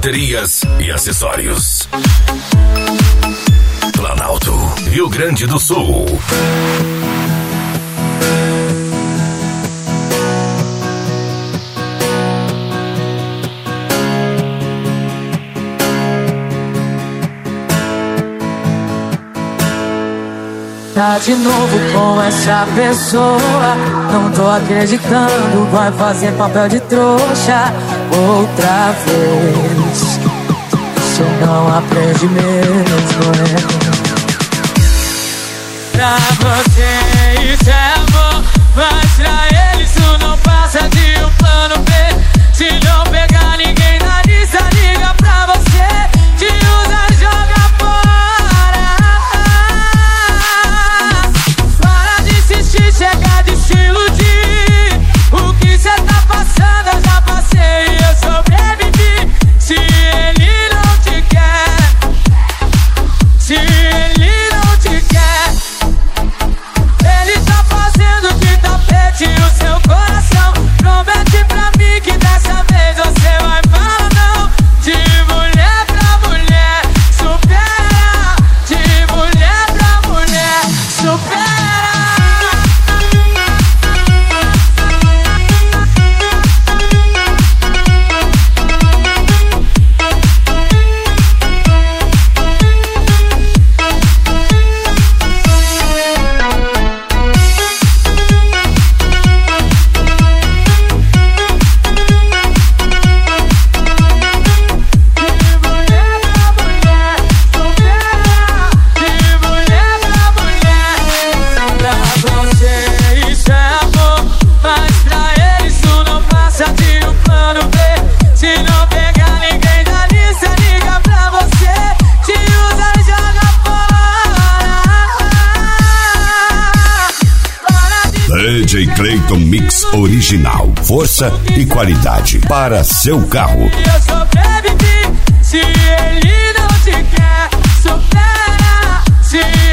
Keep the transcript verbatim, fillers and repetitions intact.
baterias e acessórios. Planalto, Rio Grande do Sul. Tá de novo com essa pessoa, não tô acreditando, vai fazer papel de trouxa outra vez. Isso não aprende mesmo, é. Pra você isso é amor, mas pra ele isso não passa de um plano B. Se não pegar ninguém na lista, liga pra você, te usa, joga fora. Para de insistir, chega de se iludir. O que cê tá passando eu já passei e eu sobrevivi. Se ele não te quer, se ele não te quer, ele tá fazendo de tapete o seu coração. Promete pra mim que dessa vez você vai falar não. De mulher pra mulher, supera. De mulher pra mulher, supera. D J Clayton Mix original, força e qualidade para seu carro. Eu sobrevivi, se ele não te quer, supera. Se